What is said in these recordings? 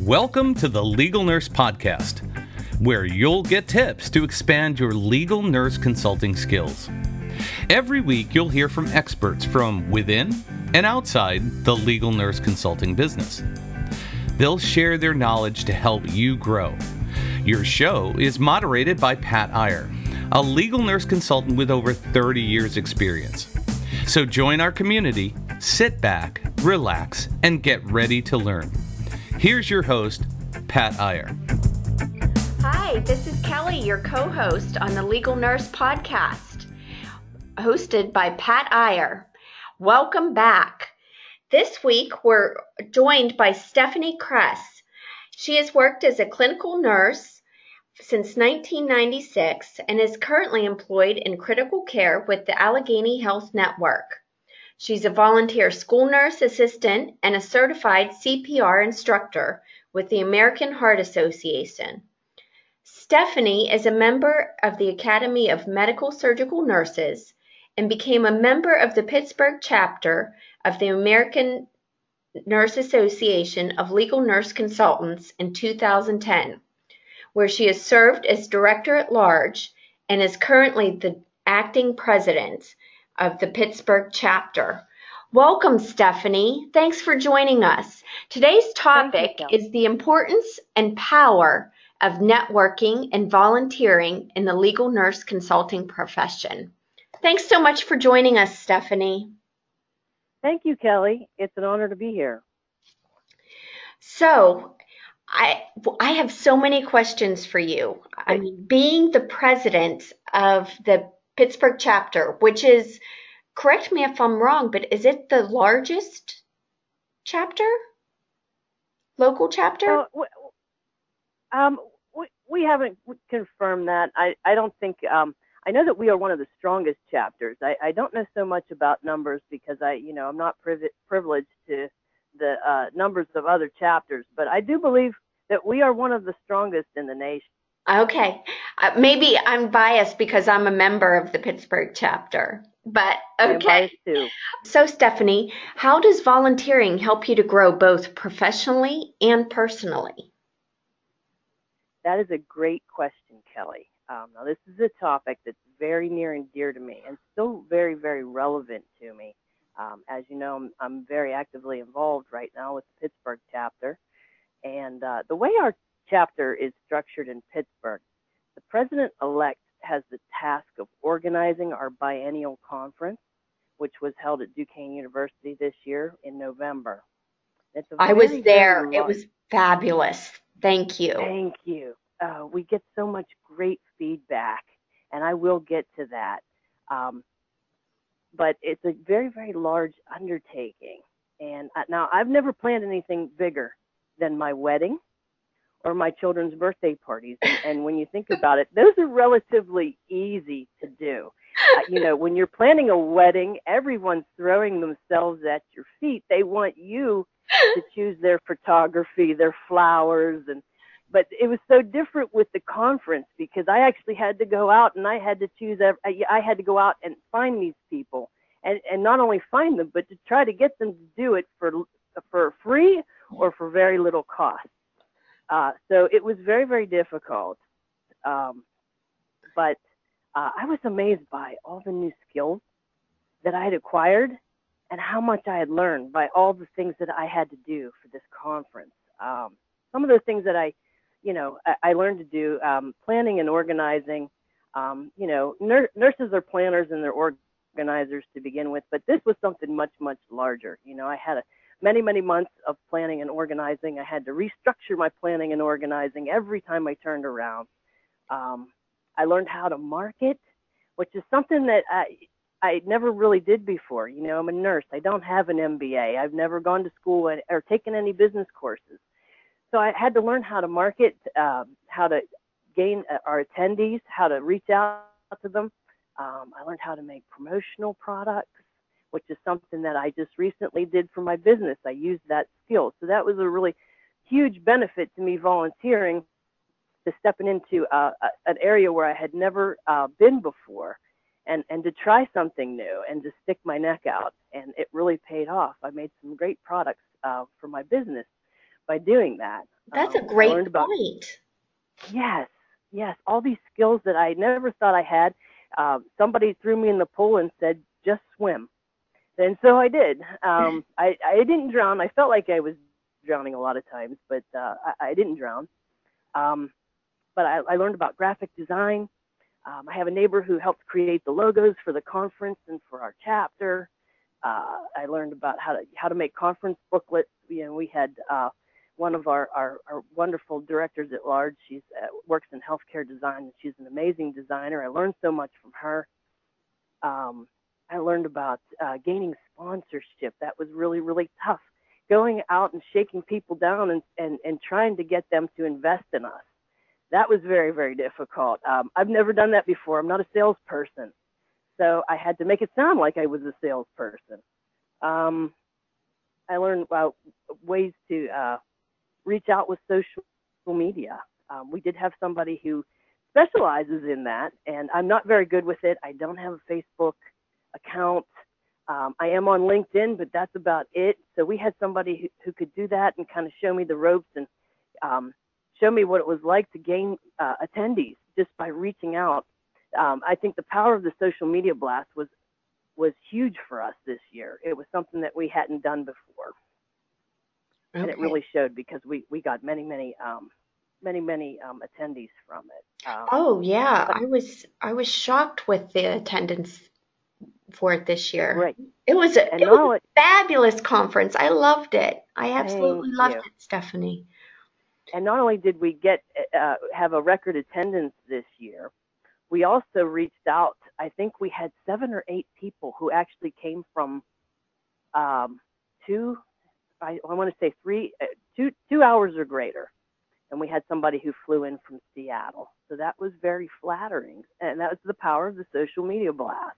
Welcome to the Legal Nurse Podcast, where you'll get tips to expand your legal nurse consulting skills. Every week, you'll hear from experts from within and outside the legal nurse consulting business. They'll share their knowledge to help you grow. Your show is moderated by Pat Iyer, a legal nurse consultant with over 30 years experience. So join our community, sit back, relax, and get ready to learn. Here's your host, Pat Iyer. Hi, this is Kelly, your co-host on the Legal Nurse Podcast, hosted by Pat Iyer. Welcome back. This week, we're joined by Stephanie Kress. She has worked as a clinical nurse since 1996 and is currently employed in critical care with the Allegheny Health Network. She's a volunteer school nurse assistant and a certified CPR instructor with the American Heart Association. Stephanie is a member of the Academy of Medical Surgical Nurses and became a member of the Pittsburgh chapter of the American Nurse Association of Legal Nurse Consultants in 2010, where she has served as director at large and is currently the acting president of the Pittsburgh chapter. Welcome, Stephanie. Thanks for joining us. Today's topic is the importance and power of networking and volunteering in the legal nurse consulting profession. Thanks so much for joining us, Stephanie. Thank you, Kelly. It's an honor to be here. So, I have so many questions for you. I mean, being the president of the Pittsburgh chapter, which is, correct me if I'm wrong, but is it the largest chapter? Local chapter? We haven't confirmed that. I don't think, I know that we are one of the strongest chapters. I don't know so much about numbers because I'm not privileged to the numbers of other chapters, but I do believe that we are one of the strongest in the nation. Okay. Maybe I'm biased because I'm a member of the Pittsburgh chapter, but okay. I'm biased too. So, Stephanie, how does volunteering help you to grow both professionally and personally? That is a great question, Kelly. Now, this is a topic that's very near and dear to me and still very, very relevant to me. As you know, I'm very actively involved right now with the Pittsburgh chapter. And the way our chapter is structured in Pittsburgh, the president-elect has the task of organizing our biennial conference, which was held at Duquesne University this year in November. I was there. It was fabulous. Thank you. Thank you. We get so much great feedback, and I will get to that. But it's a very, very large undertaking. And now I've never planned anything bigger than my wedding or my children's birthday parties. And when you think about it, those are relatively easy to do. When you're planning a wedding, everyone's throwing themselves at your feet. They want you to choose their photography, their flowers. But it was so different with the conference because I actually had to go out and I had to choose. I had to go out and find these people and not only find them, but to try to get them to do it for free or for very little cost. So it was very, very difficult. But I was amazed by all the new skills that I had acquired and how much I had learned by all the things that I had to do for this conference. Some of those things that I learned to do, planning and organizing. Nurses are planners and they're organizers to begin with, but this was something much, much larger. I had many, many months of planning and organizing. I had to restructure my planning and organizing every time I turned around. I learned how to market, which is something that I never really did before. I'm a nurse. I don't have an MBA. I've never gone to school or taken any business courses. So I had to learn how to market, how to gain our attendees, how to reach out to them. I learned how to make promotional products, which is something that I just recently did for my business. I used that skill. So that was a really huge benefit to me volunteering, to stepping into an area where I had never been before and to try something new and to stick my neck out. And it really paid off. I made some great products for my business. by doing that. That's a I great learned about, point. yes, all these skills that I never thought I had. Somebody threw me in the pool and said, just swim. And so I did. I didn't drown. I felt like I was drowning a lot of times, but I didn't drown. But I learned about graphic design. I have a neighbor who helped create the logos for the conference and for our chapter. I learned about how to make conference booklets. We had one of our wonderful directors at large. She's works in healthcare design, and she's an amazing designer. I learned so much from her. I learned about gaining sponsorship. That was really, really tough. Going out and shaking people down and trying to get them to invest in us. That was very, very difficult. I've never done that before. I'm not a salesperson. So I had to make it sound like I was a salesperson. I learned about ways to reach out with social media. We did have somebody who specializes in that, and I'm not very good with it. I don't have a Facebook account. I am on LinkedIn, but that's about it. So we had somebody who could do that and kind of show me the ropes and show me what it was like to gain attendees just by reaching out. I think the power of the social media blast was huge for us this year. It was something that we hadn't done before. Okay. And it really showed because we got many attendees from it. Oh yeah, I was shocked with the attendance for it this year. Right. It was a fabulous conference. I loved it. I absolutely loved it, Stephanie. And not only did we have a record attendance this year, we also reached out. I think we had 7 or 8 people who actually came from 2 hours or greater. And we had somebody who flew in from Seattle. So that was very flattering. And that was the power of the social media blast.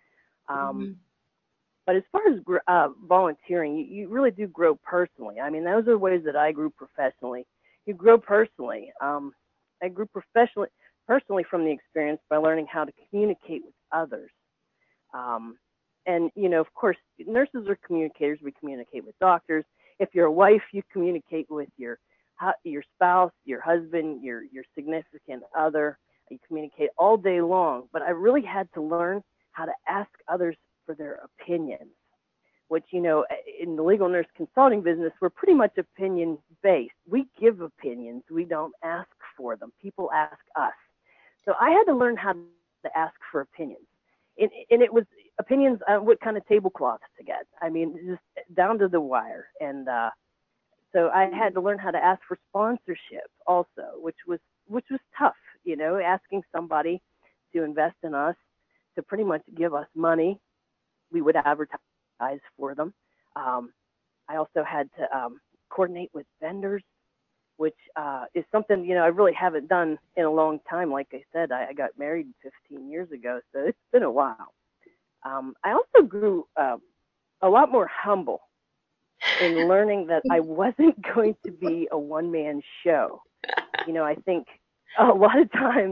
But as far as volunteering, you really do grow personally. I mean, those are ways that I grew professionally. You grow personally. I grew personally from the experience by learning how to communicate with others. And, of course, nurses are communicators. We communicate with doctors. If you're a wife, you communicate with your spouse, your husband, your significant other. You communicate all day long. But I really had to learn how to ask others for their opinions, which, in the legal nurse consulting business, we're pretty much opinion-based. We give opinions. We don't ask for them. People ask us. So I had to learn how to ask for opinions. And it was opinions on what kind of tablecloths to get. I mean, just down to the wire. And so I had to learn how to ask for sponsorship also, which was tough, asking somebody to invest in us, to pretty much give us money. We would advertise for them. I also had to coordinate with vendors, which is something, I really haven't done in a long time. Like I said, I got married 15 years ago, so it's been a while. I also grew a lot more humble in learning that I wasn't going to be a one-man show. I think a lot of times,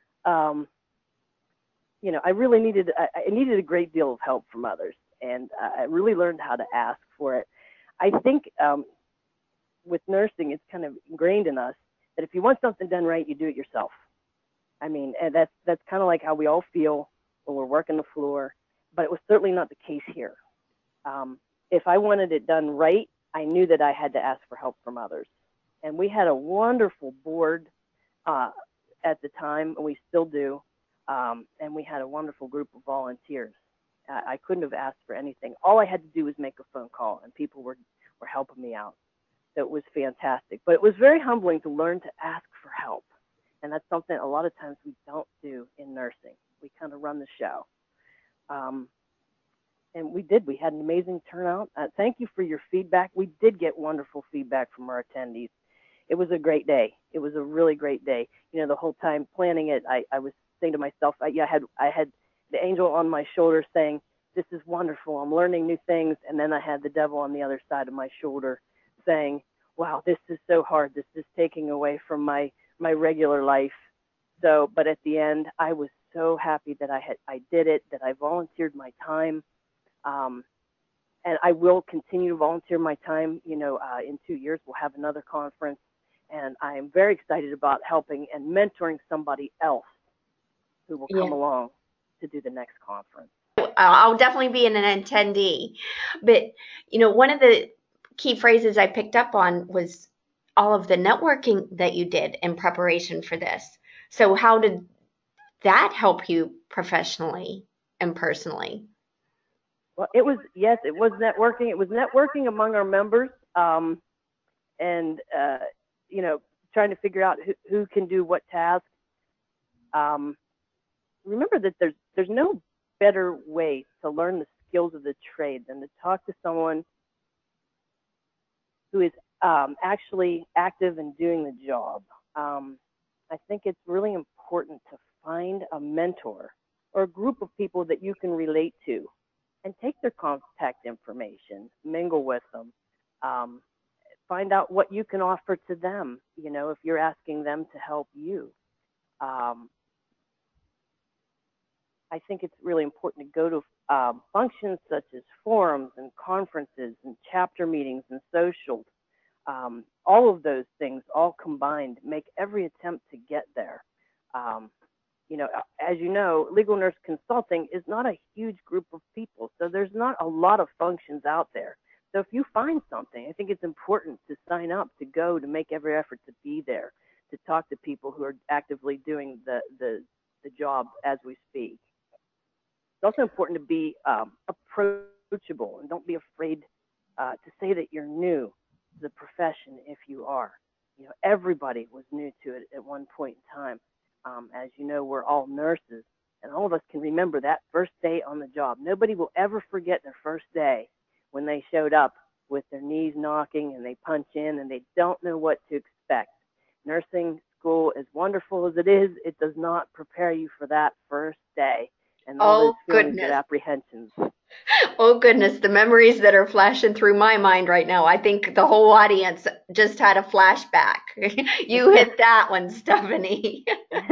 I really needed a great deal of help from others, and I really learned how to ask for it. I think with nursing, it's kind of ingrained in us that if you want something done right, you do it yourself. I mean, and that's kind of like how we all feel when we're working the floor, but it was certainly not the case here. If I wanted it done right, I knew that I had to ask for help from others. And we had a wonderful board at the time, and we still do. And we had a wonderful group of volunteers. I couldn't have asked for anything. All I had to do was make a phone call, and people were helping me out. So it was fantastic. But it was very humbling to learn to ask for help. And that's something a lot of times we don't do in nursing. We kind of run the show. And we did. We had an amazing turnout. Thank you for your feedback. We did get wonderful feedback from our attendees. It was a great day. It was a really great day. The whole time planning it, I was saying to myself, I had the angel on my shoulder saying, this is wonderful. I'm learning new things. And then I had the devil on the other side of my shoulder saying, wow, this is so hard. This is taking away from my regular life. So, but at the end, I was so happy that I did it, that I volunteered my time. And I will continue to volunteer my time. In 2 years, we'll have another conference. And I am very excited about helping and mentoring somebody else who will come along to do the next conference. I'll definitely be an attendee. But, one of the key phrases I picked up on was all of the networking that you did in preparation for this. So how did that help you professionally and personally? Well, it was networking. It was networking among our members, and trying to figure out who can do what task. Remember that there's no better way to learn the skills of the trade than to talk to someone who is actually active in doing the job. I think it's really important to find a mentor or a group of people that you can relate to and take their contact information, mingle with them, find out what you can offer to them, if you're asking them to help you. I think it's really important to go to functions such as forums and conferences and chapter meetings and socials. All of those things, all combined, make every attempt to get there. As you know, legal nurse consulting is not a huge group of people, so there's not a lot of functions out there. So if you find something, I think it's important to sign up, to go, to make every effort to be there, to talk to people who are actively doing the job as we speak. It's also important to be approachable and don't be afraid to say that you're new to the profession if you are. Everybody was new to it at one point in time. As you know, we're all nurses, and all of us can remember that first day on the job. Nobody will ever forget their first day when they showed up with their knees knocking and they punch in and they don't know what to expect. Nursing school, as wonderful as it is, it does not prepare you for that first day and all those feelings and apprehensions. Oh, goodness, the memories that are flashing through my mind right now. I think the whole audience just had a flashback. You hit that one, Stephanie.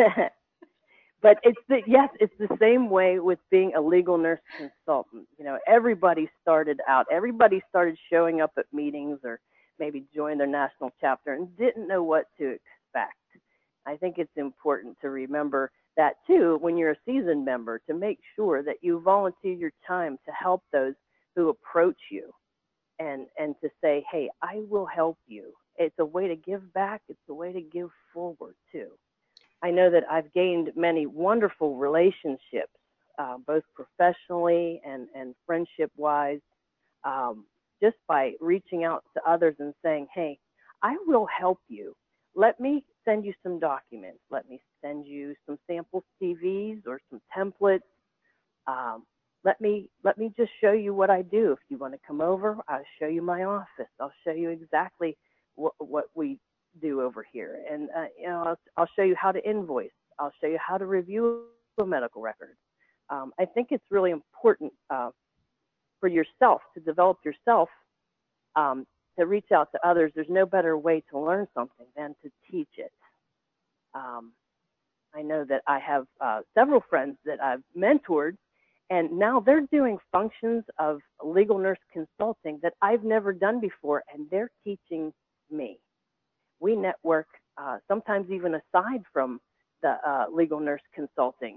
But it's the same way with being a legal nurse consultant. Everybody started showing up at meetings or maybe joined their national chapter and didn't know what to expect. I think it's important to remember that too when you're a seasoned member, to make sure that you volunteer your time to help those who approach you and to say, hey, I will help you. It's a way to give back. It's a way to give forward too. I know that I've gained many wonderful relationships, both professionally and friendship-wise, just by reaching out to others and saying, hey, I will help you. Let me send you some documents. Let me send you some sample CVs or some templates. Let me just show you what I do. If you want to come over, I'll show you my office. I'll show you exactly what we do over here. And, I'll show you how to invoice. I'll show you how to review a medical record. I think it's really important for yourself to develop yourself, to reach out to others. There's no better way to learn something than to teach it. I know that I have several friends that I've mentored, and now they're doing functions of legal nurse consulting that I've never done before, and they're teaching me. We network sometimes even aside from the legal nurse consulting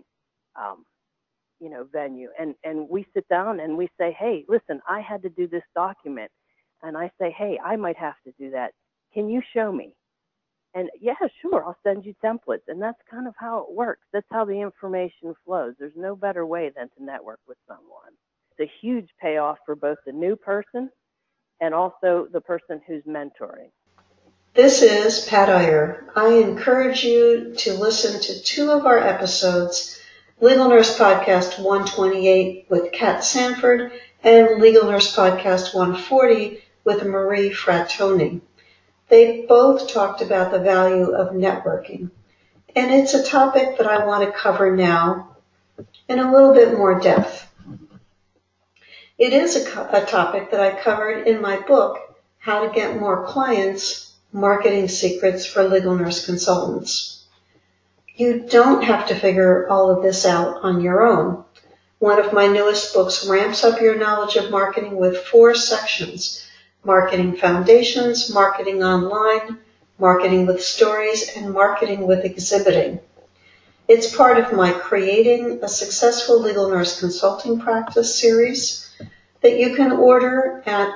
venue, and we sit down and we say, hey, listen, I had to do this document, and I say, hey, I might have to do that. Can you show me? And yeah, sure, I'll send you templates. And that's kind of how it works. That's how the information flows. There's no better way than to network with someone. It's a huge payoff for both the new person and also the person who's mentoring. This is Pat Iyer. I encourage you to listen to 2 of our episodes, Legal Nurse Podcast 128 with Kat Sanford and Legal Nurse Podcast 140 with Marie Frattoni. They both talked about the value of networking, and it's a topic that I want to cover now in a little bit more depth. It is a topic that I covered in my book, How to Get More Clients, Marketing Secrets for Legal Nurse Consultants. You don't have to figure all of this out on your own. One of my newest books ramps up your knowledge of marketing with 4 sections: marketing foundations, marketing online, marketing with stories, and marketing with exhibiting. It's part of my Creating a Successful Legal Nurse Consulting Practice series that you can order at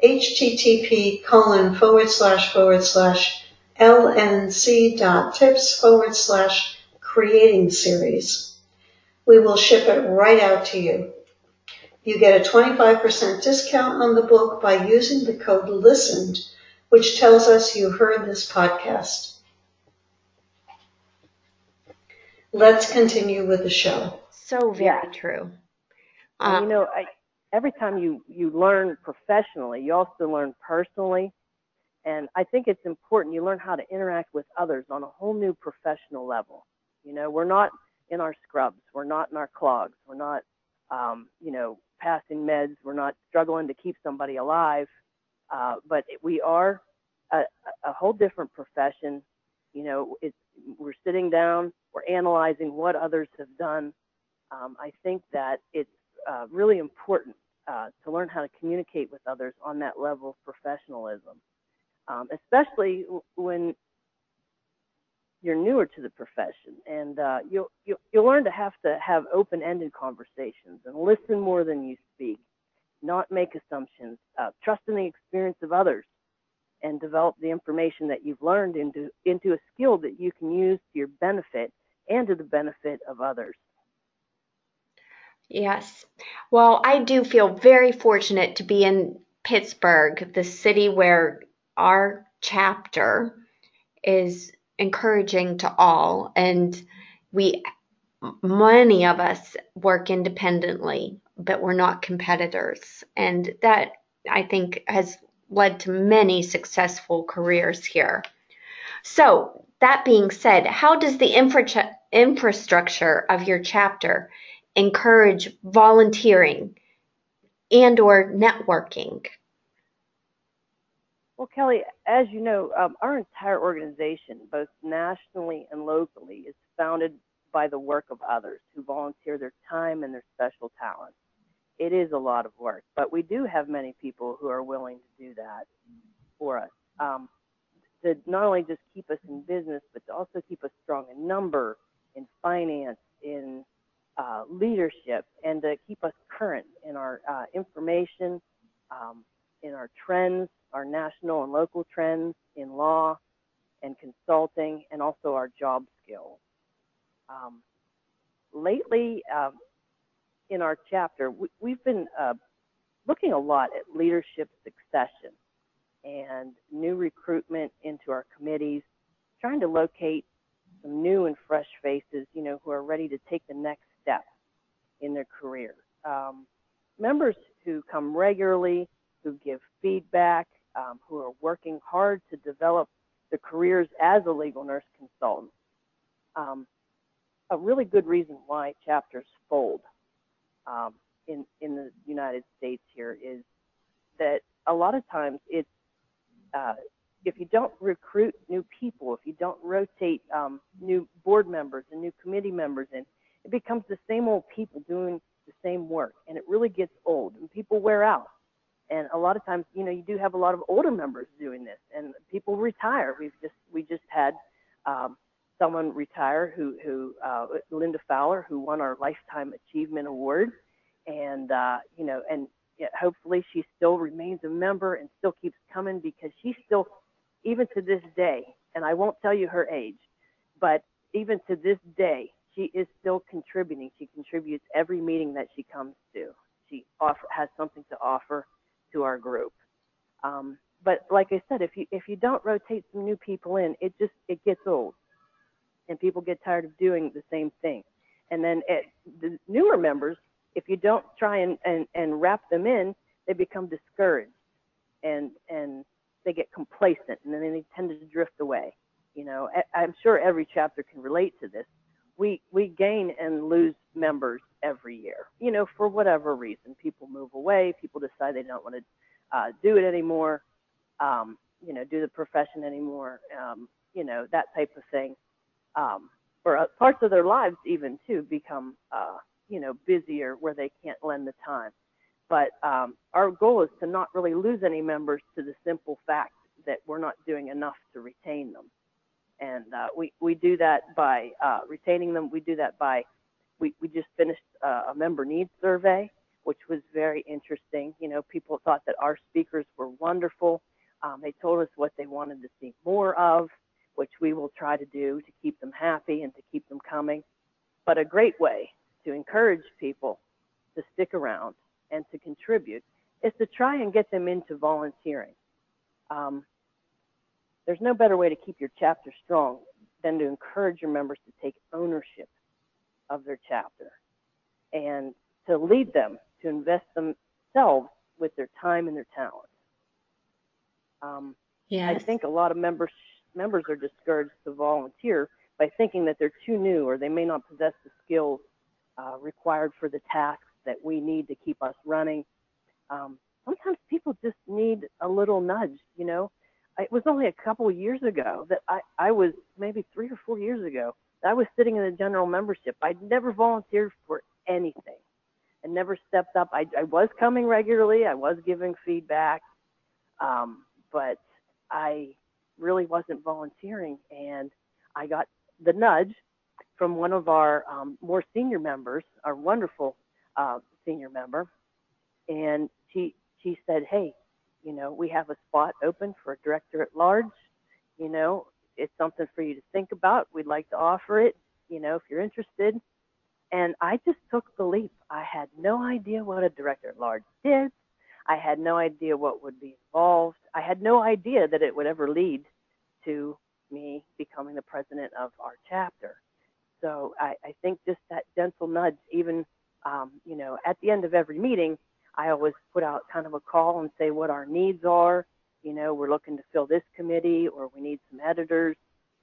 http://lnc.tips/creating series. We will ship it right out to you. You get a 25% discount on the book by using the code LISTENED, which tells us you heard this podcast. Let's continue with the show. So very true. Every time you learn professionally, you also learn personally. And I think it's important you learn how to interact with others on a whole new professional level. We're not in our scrubs. We're not in our clogs. We're not, passing meds. We're not struggling to keep somebody alive. But we are a whole different profession. We're sitting down, we're analyzing what others have done. I think that it's really important to learn how to communicate with others on that level of professionalism, especially when you're newer to the profession. And you'll learn to have open-ended conversations and listen more than you speak, not make assumptions, trust in the experience of others, and develop the information that you've learned into a skill that you can use to your benefit and to the benefit of others. Yes. Well, I do feel very fortunate to be in Pittsburgh, the city where our chapter is encouraging to all, and many of us work independently, but we're not competitors, and that, I think, has led to many successful careers here. So, that being said, how does the infrastructure of your chapter encourage volunteering and or networking? Well, Kelly, as you know, our entire organization, both nationally and locally, is founded by the work of others who volunteer their time and their special talents. It is a lot of work, but we do have many people who are willing to do that for us, to not only just keep us in business, but to also keep us strong in number, in finance, in leadership, and to keep us current in our information, in our trends, our national and local trends, in law and consulting, and also our job skills. Lately, in our chapter, we've been looking a lot at leadership succession and new recruitment into our committees, trying to locate some new and fresh faces, who are ready to take the next step in their career. Members who come regularly, who give feedback, who are working hard to develop their careers as a legal nurse consultant. A really good reason why chapters fold in the United States here is that a lot of times it's if you don't recruit new people, if you don't rotate new board members and new committee members in, it becomes the same old people doing the same work, and it really gets old, and people wear out. And a lot of times, you do have a lot of older members doing this, and people retire. We just had someone retire who Linda Fowler, who won our Lifetime Achievement Award, and hopefully she still remains a member and still keeps coming, because she's still, even to this day, and I won't tell you her age, but even to this day, she is still contributing. She contributes every meeting that she comes to. She has something to offer to our group. But like I said, if you don't rotate some new people in, it gets old, and people get tired of doing the same thing. And then the newer members, if you don't try and wrap them in, they become discouraged, and they get complacent, and then they tend to drift away. I'm sure every chapter can relate to this. We gain and lose members every year, for whatever reason. People move away, people decide they don't want to do it anymore, do the profession anymore, that type of thing. Or parts of their lives even too become busier where they can't lend the time. But our goal is to not really lose any members to the simple fact that we're not doing enough to retain them. And we do that by retaining them. We do that by, we just finished a member needs survey, which was very interesting. People thought that our speakers were wonderful. They told us what they wanted to see more of, which we will try to do to keep them happy and to keep them coming. But a great way to encourage people to stick around and to contribute is to try and get them into volunteering. There's no better way to keep your chapter strong than to encourage your members to take ownership of their chapter and to lead them to invest themselves with their time and their talents. Yes. I think a lot of members are discouraged to volunteer by thinking that they're too new or they may not possess the skills required for the tasks that we need to keep us running. Sometimes people just need a little nudge, It was only a couple of years ago that I was, maybe 3 or 4 years ago, that I was sitting in the general membership. I'd never volunteered for anything and never stepped up. I was coming regularly. I was giving feedback, but I really wasn't volunteering. And I got the nudge from one of our more senior members, our wonderful senior member, and she said, hey, we have a spot open for a director at large. It's something for you to think about. We'd like to offer it, if you're interested. And I just took the leap. I had no idea what a director at large did. I had no idea what would be involved. I had no idea that it would ever lead to me becoming the president of our chapter. So I think just that gentle nudge, even, at the end of every meeting, I always put out kind of a call and say what our needs are. We're looking to fill this committee, or we need some editors.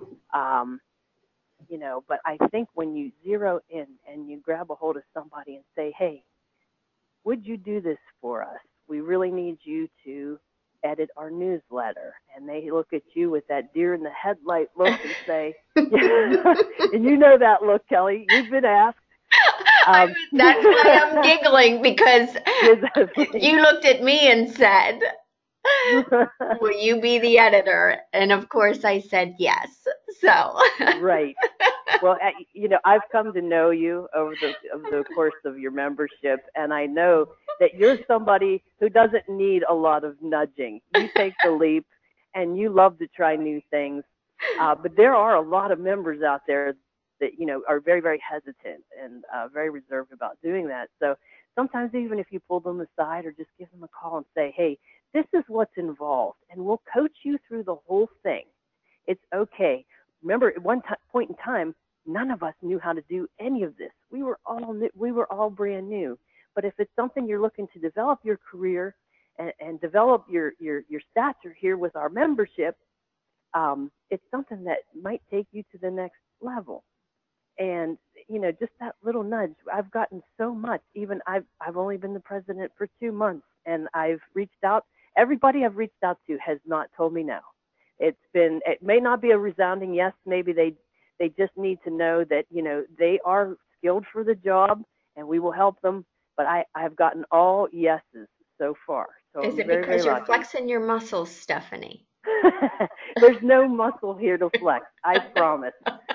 But I think when you zero in and you grab a hold of somebody and say, hey, would you do this for us? We really need you to edit our newsletter. And they look at you with that deer in the headlight look and say, and you know that look, Kelly, you've been asked. That's why I'm giggling, because you looked at me and said, will you be the editor? And of course I said yes. So right. Well, I've come to know you over the course of your membership, and I know that you're somebody who doesn't need a lot of nudging. You take the leap, and you love to try new things. But there are a lot of members out there that, are very, very hesitant and very reserved about doing that. So sometimes even if you pull them aside or just give them a call and say, hey, this is what's involved, and we'll coach you through the whole thing. It's okay. Remember, at one point in time, none of us knew how to do any of this. We were all brand new. But if it's something you're looking to develop your career and develop your stature here with our membership, it's something that might take you to the next level. And, just that little nudge, I've gotten so much. Even I've only been the president for 2 months, and I've reached out. Everybody I've reached out to has not told me no. It may not be a resounding yes. Maybe they just need to know that, they are skilled for the job and we will help them. But I've gotten all yeses so far. So is it because you're flexing your muscles, Stephanie? There's no muscle here to flex, I promise.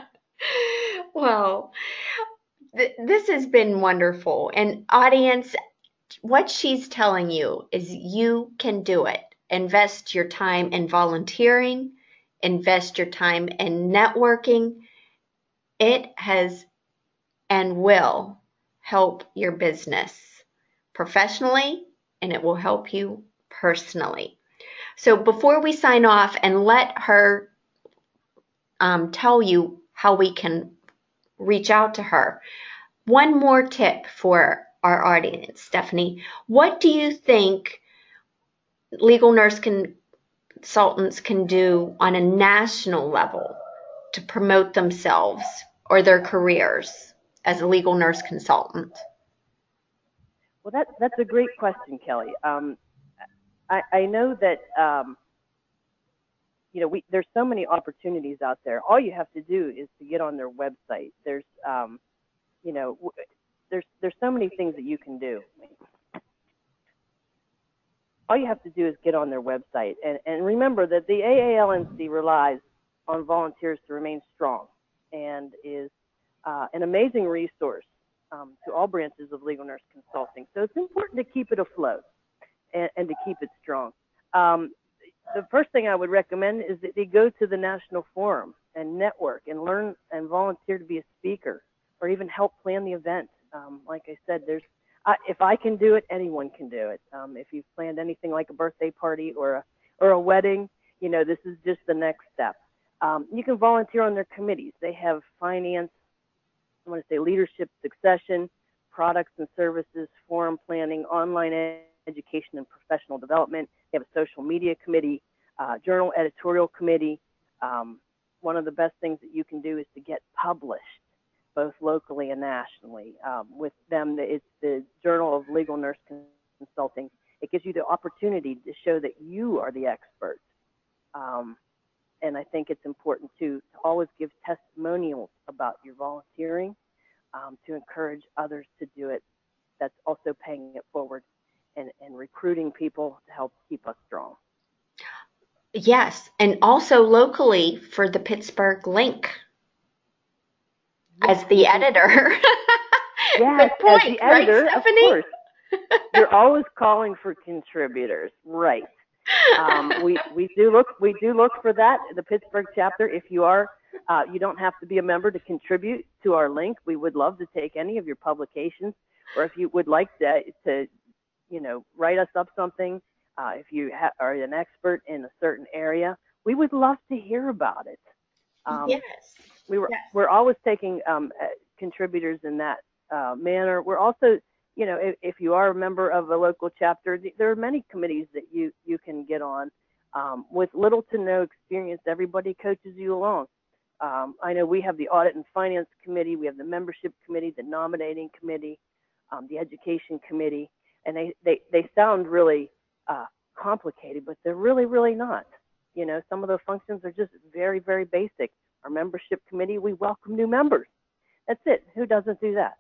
Well, this has been wonderful. And audience, what she's telling you is you can do it. Invest your time in volunteering, invest your time in networking. It has and will help your business professionally, and it will help you personally. So before we sign off and let her tell you how we can reach out to her, one more tip for our audience, Stephanie. What do you think legal nurse consultants can do on a national level to promote themselves or their careers as a legal nurse consultant? Well, that's a great question, Kelly. I know that there's so many opportunities out there. All you have to do is to get on their website. There's there's so many things that you can do. All you have to do is get on their website and remember that the AALNC relies on volunteers to remain strong and is an amazing resource to all branches of legal nurse consulting. So it's important to keep it afloat and to keep it strong. The first thing I would recommend is that they go to the national forum and network and learn and volunteer to be a speaker or even help plan the event. Like I said, if I can do it, anyone can do it. If you've planned anything like a birthday party or a wedding, this is just the next step. You can volunteer on their committees. They have finance, I want to say leadership succession, products and services, forum planning, online education and professional development. They have a social media committee, journal editorial committee. One of the best things that you can do is to get published, both locally and nationally. With them, it's the Journal of Legal Nurse Consulting. It gives you the opportunity to show that you are the expert. And I think it's important to always give testimonials about your volunteering to encourage others to do it. That's also paying it forward and recruiting people to help keep us strong. Yes, and also locally for the Pittsburgh Link as the editor. Yes, good point, as the editor, right, Stephanie? Of course. You're always calling for contributors, right? We do look for that. The Pittsburgh chapter. If you are, you don't have to be a member to contribute to our link. We would love to take any of your publications, or if you would like to write us up something. If you are an expert in a certain area, we would love to hear about it. Yes. We're always taking contributors in that manner. We're also, if you are a member of a local chapter, there are many committees that you can get on. With little to no experience, everybody coaches you along. I know we have the audit and finance committee, we have the membership committee, the nominating committee, the education committee, and they sound really complicated, but they're really, really not. Some of the functions are just very, very basic. Our membership committee, we welcome new members. That's it. Who doesn't do that?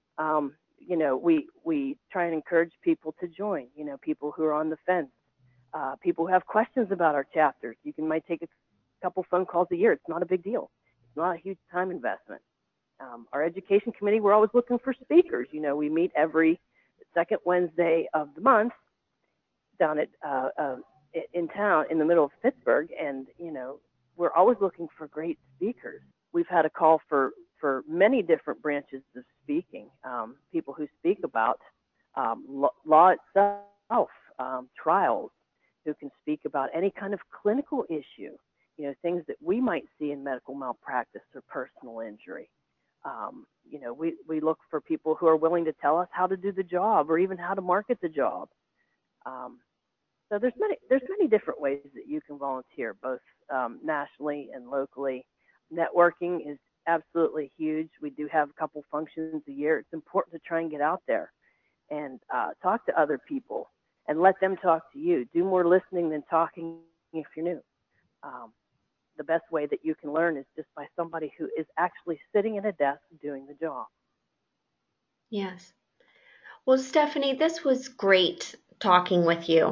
We try and encourage people to join, people who are on the fence, people who have questions about our chapters. Might take a couple phone calls a year. It's not a big deal. It's not a huge time investment. Our education committee, we're always looking for speakers. We meet every second Wednesday of the month down at in town in the middle of Pittsburgh, and we're always looking for great speakers. We've had a call for many different branches of speaking, people who speak about law itself, trials, who can speak about any kind of clinical issue, things that we might see in medical malpractice or personal injury. We look for people who are willing to tell us how to do the job or even how to market the job. So there's many different ways that you can volunteer, both nationally and locally. Networking is absolutely huge. We do have a couple functions a year. It's important to try and get out there and talk to other people and let them talk to you. Do more listening than talking if you're new. The best way that you can learn is just by somebody who is actually sitting at a desk doing the job. Yes. Well, Stephanie, this was great talking with you.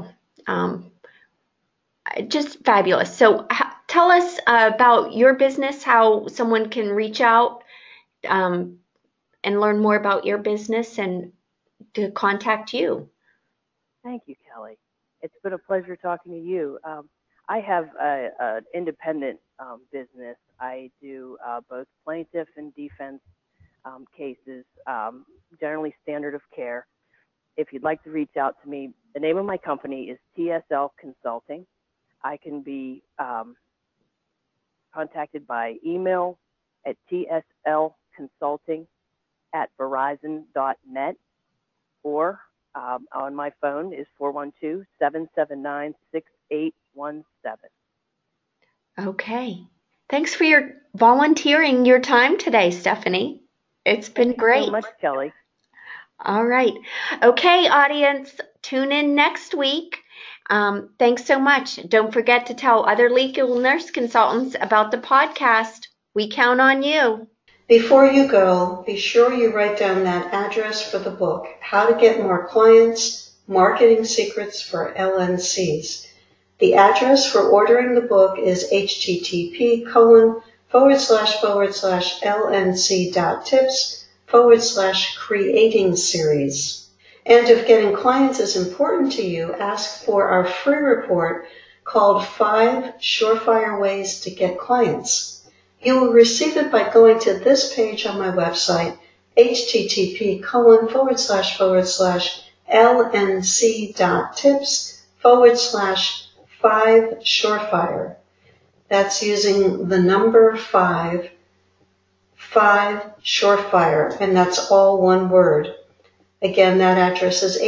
Just fabulous. So tell us about your business, how someone can reach out and learn more about your business and to contact you. Thank you, Kelly. It's been a pleasure talking to you. I have an independent business. I do both plaintiff and defense cases, generally standard of care. If you'd like to reach out to me, the name of my company is TSL Consulting. I can be contacted by email at tslconsulting@verizon.net, or on my phone is 412-779-6817. Okay. Thanks for your volunteering your time today, Stephanie. It's been great. Thank you so much, Kelly. All right. Okay, audience, tune in next week. Thanks so much. Don't forget to tell other legal nurse consultants about the podcast. We count on you. Before you go, be sure you write down that address for the book, How to Get More Clients, Marketing Secrets for LNCs. The address for ordering the book is http://lnc.tips/creating series. And if getting clients is important to you, ask for our free report called 5 Surefire Ways to Get Clients. You will receive it by going to this page on my website, http://lnc.tips/5Surefire. That's using the number 5 Surefire, and that's all one word. Again, that address is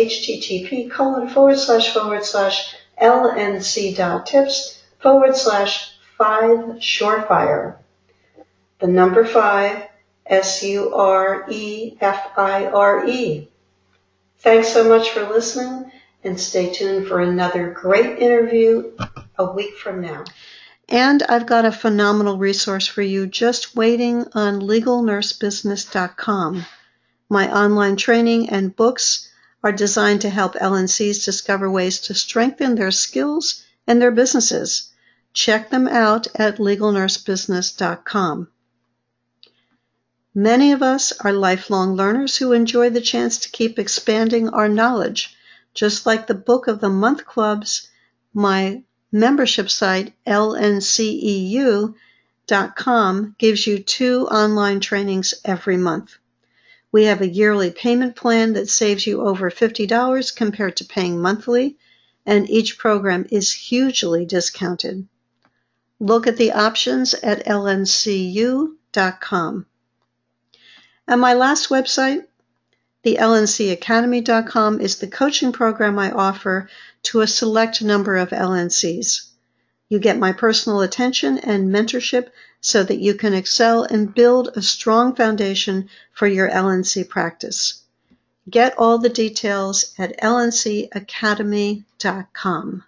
http://lnc.tips/5Surefire. The number 5, Surefire. Thanks so much for listening, and stay tuned for another great interview a week from now. And I've got a phenomenal resource for you just waiting on LegalNurseBusiness.com. My online training and books are designed to help LNCs discover ways to strengthen their skills and their businesses. Check them out at LegalNurseBusiness.com. Many of us are lifelong learners who enjoy the chance to keep expanding our knowledge. Just like the Book of the Month Clubs, my membership site, lnceu.com, gives you 2 online trainings every month. We have a yearly payment plan that saves you over $50 compared to paying monthly, and each program is hugely discounted. Look at the options at lncu.com. And my last website, the lncacademy.com, is the coaching program I offer to a select number of LNCs. You get my personal attention and mentorship so that you can excel and build a strong foundation for your LNC practice. Get all the details at lncacademy.com.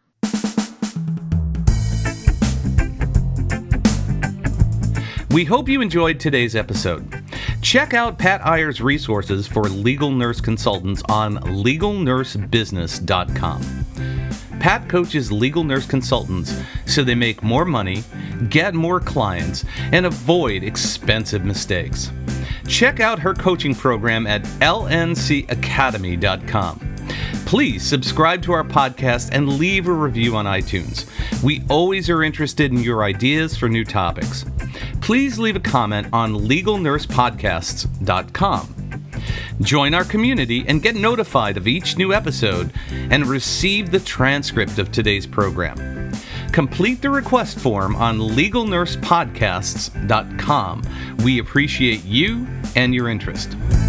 We hope you enjoyed today's episode. Check out Pat Iyer's resources for legal nurse consultants on LegalNurseBusiness.com. Pat coaches legal nurse consultants so they make more money, get more clients, and avoid expensive mistakes. Check out her coaching program at lncacademy.com. Please subscribe to our podcast and leave a review on iTunes. We always are interested in your ideas for new topics. Please leave a comment on LegalNursePodcasts.com. Join our community and get notified of each new episode and receive the transcript of today's program. Complete the request form on LegalNursePodcasts.com. We appreciate you and your interest.